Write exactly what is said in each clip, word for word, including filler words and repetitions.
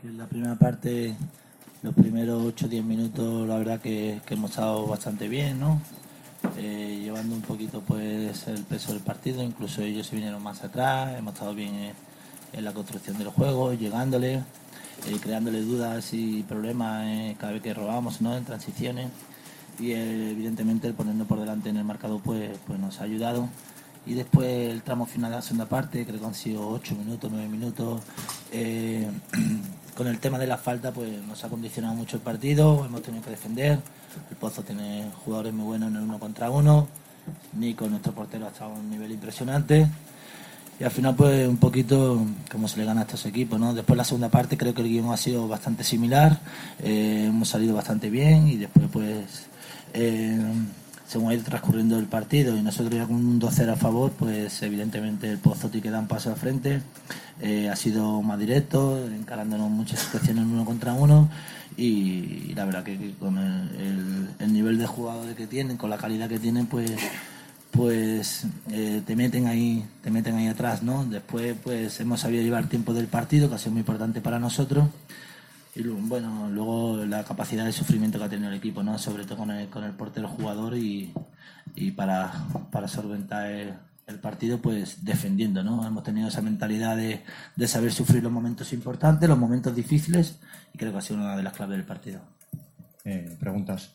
que en la primera parte, los primeros ocho o diez minutos, la verdad que, que hemos estado bastante bien, ¿no? Eh, llevando un poquito pues el peso del partido, incluso ellos se vinieron más atrás, hemos estado bien en, en la construcción del juego, llegándole, eh, creándole dudas y problemas eh, cada vez que robamos, ¿no? En transiciones, y eh, evidentemente el ponernos por delante en el marcador pues, pues nos ha ayudado. Y después el tramo final de la segunda parte, creo que han sido ocho minutos, nueve minutos, eh, con el tema de la falta pues nos ha condicionado mucho el partido, hemos tenido que defender. El Pozo tiene jugadores muy buenos en el uno contra uno, Nico, nuestro portero, ha estado a un nivel impresionante, y al final pues un poquito cómo se le gana a estos equipos, ¿no? Después la segunda parte creo que el guión ha sido bastante similar, eh, hemos salido bastante bien, y después pues eh, según ha ido transcurriendo el partido y nosotros ya con un dos cero a favor, pues evidentemente el Pozo tiene que dar un paso al frente, eh, ha sido más directo, encarándonos muchas situaciones uno contra uno, y, y la verdad que, que con el, el, el nivel de jugadores que tienen, con la calidad que tienen, pues pues eh, te meten ahí te meten ahí atrás, ¿no? Después pues hemos sabido llevar tiempo del partido, que ha sido muy importante para nosotros. Y bueno, luego la capacidad de sufrimiento que ha tenido el equipo, ¿no? Sobre todo con el, con el portero jugador, y, y para, para solventar el, el partido, pues defendiendo, ¿no? Hemos tenido esa mentalidad de, de saber sufrir los momentos importantes, los momentos difíciles, y creo que ha sido una de las claves del partido. Eh, preguntas.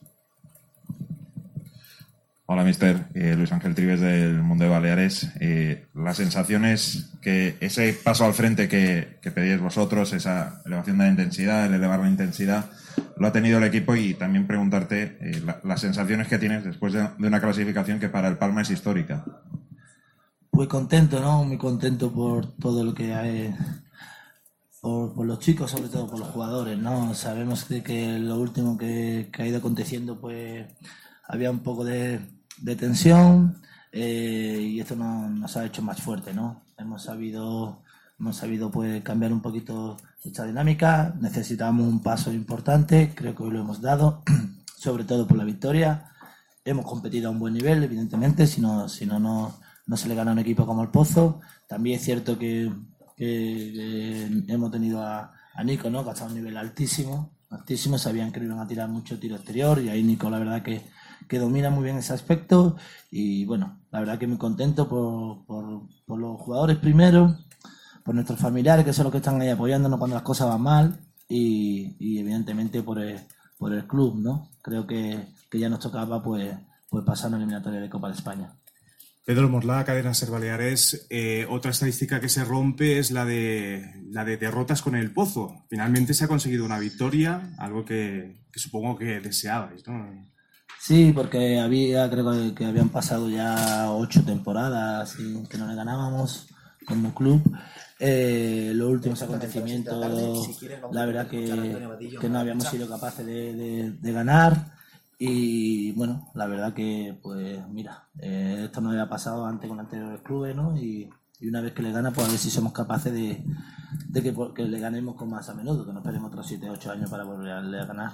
Hola, mister. Eh, Luis Ángel Trives del Mundo de Baleares. Eh, la sensación es que ese paso al frente que, que pedís vosotros, esa elevación de la intensidad, el elevar la intensidad, lo ha tenido el equipo, y también preguntarte eh, la, las sensaciones que tienes después de, de una clasificación que para el Palma es histórica. Pues contento, ¿no? Muy contento por todo lo que hay, por, por los chicos, sobre todo por los jugadores, ¿no? Sabemos de que lo último que, que ha ido aconteciendo, pues había un poco de de tensión, eh, y esto no, nos ha hecho más fuerte, ¿no? Hemos sabido, hemos sabido pues cambiar un poquito esta dinámica. Necesitábamos un paso importante, creo que hoy lo hemos dado, sobre todo por la victoria. Hemos competido a un buen nivel, evidentemente, si no, si no, no, no se le gana a un equipo como el Pozo. También es cierto que, que, que hemos tenido a, a Nico, ¿no? Que ha estado a un nivel altísimo, altísimo, sabían que iban a tirar mucho tiro exterior, y ahí Nico, la verdad que que domina muy bien ese aspecto, y bueno, la verdad que muy contento por, por, por los jugadores primero, por nuestros familiares, que son los que están ahí apoyándonos cuando las cosas van mal, y, y evidentemente por el, por el club, ¿no? Creo que, que ya nos tocaba pues, pues pasar una eliminatoria de Copa de España. Pedro Morlá, Cadena Ser Baleares. Eh, otra estadística que se rompe es la de la de derrotas con el Pozo. Finalmente se ha conseguido una victoria, algo que, que supongo que deseabais, ¿no? Sí, porque había, creo que, que habían pasado ya ocho temporadas y que no le ganábamos como club. Eh, los últimos acontecimientos, la verdad que, que no habíamos sido capaces de, de, de ganar, y bueno, la verdad que pues mira, eh, esto no había pasado antes con anteriores clubes, ¿no? Y, y una vez que le gana, pues a ver si somos capaces de, de que, que le ganemos con más a menudo, que no esperemos otros siete o ocho años para volverle a ganar.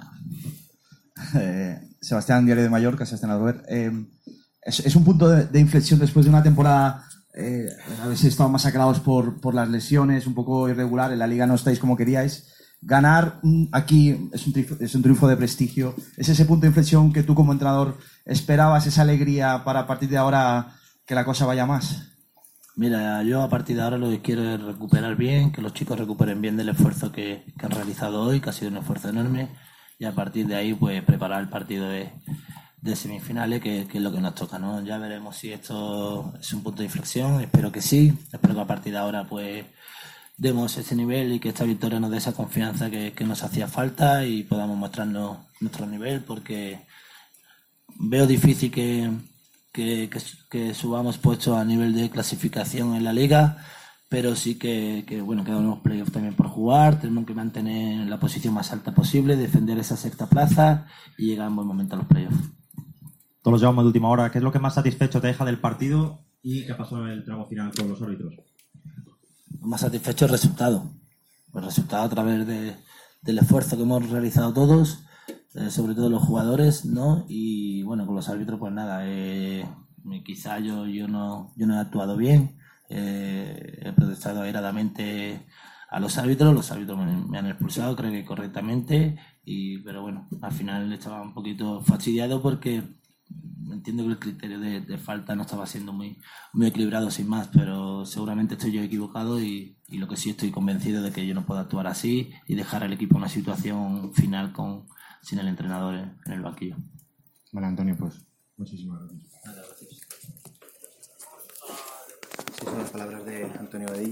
Eh, Sebastián, Diario de Mallorca, Sebastián Aldover. Eh, es, es un punto de, de inflexión después de una temporada, eh, a veces estado masacrados por, por las lesiones, un poco irregular, en la liga no estáis como queríais. Ganar mm, aquí es un, triunfo, es un triunfo de prestigio. ¿Es ese punto de inflexión que tú como entrenador esperabas, esa alegría para a partir de ahora que la cosa vaya más? Mira, yo a partir de ahora lo que quiero es recuperar bien, que los chicos recuperen bien del esfuerzo que, que han realizado hoy, que ha sido un esfuerzo enorme, y a partir de ahí pues preparar el partido de, de semifinales, que, que es lo que nos toca, ¿no? Ya veremos si esto es un punto de inflexión, espero que sí, espero que a partir de ahora pues demos ese nivel y que esta victoria nos dé esa confianza que, que nos hacía falta, y podamos mostrarnos nuestro nivel, porque veo difícil que, que, que, que subamos puestos a nivel de clasificación en la liga, pero sí que, que bueno, quedan unos playoffs también por jugar, tenemos que mantener la posición más alta posible, defender esa sexta plaza y llegar en buen momento a los playoffs. Todos los llevamos de última hora. ¿Qué es lo que más satisfecho te deja del partido y qué pasó en el tramo final con los árbitros? Lo más satisfecho es el resultado, el resultado a través de, del esfuerzo que hemos realizado todos, eh, sobre todo los jugadores, ¿no? Y bueno, con los árbitros pues nada, eh, quizá yo, yo, no, yo no he actuado bien. Eh, he protestado airadamente a los árbitros, los árbitros me, me han expulsado, creo que correctamente, y pero bueno, al final estaba un poquito fastidiado porque entiendo que el criterio de, de falta no estaba siendo muy, muy equilibrado sin más, pero seguramente estoy yo equivocado y, y lo que sí estoy convencido de que yo no puedo actuar así y dejar al equipo en una situación final con sin el entrenador en, en el banquillo. Vale, Antonio, pues muchísimas gracias. Sí, son las palabras de Antonio Badilla.